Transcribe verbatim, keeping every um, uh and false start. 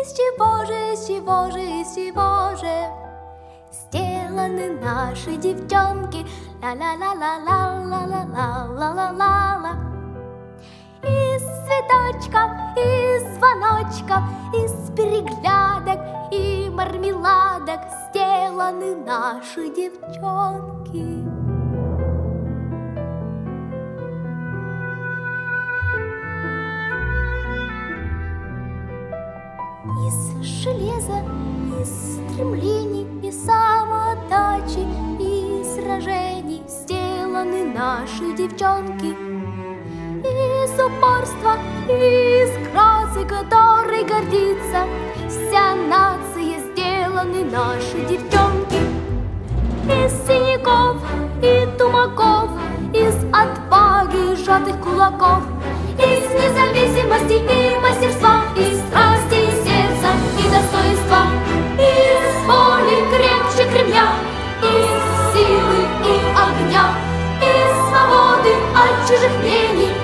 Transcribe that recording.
Из чего же, из чего же, из чего же сделаны наши девчонки? Ла-ла-ла-ла-ла-ла-ла-ла-ла-ла-ла. Из цветочков, из звоночков, из переглядок и мармеладок сделаны наши девчонки. Из железа, из стремлений, из самоотдачи, из сражений сделаны наши девчонки. Из упорства, из красы, которой гордится вся нация, сделаны наши девчонки. Из синяков и тумаков, из отваги сжатых кулаков, из независимости и мастерства, из страсти и сердца и достоинства, из воли крепче Кремля, из силы и огня, из свободы от чужих мнений,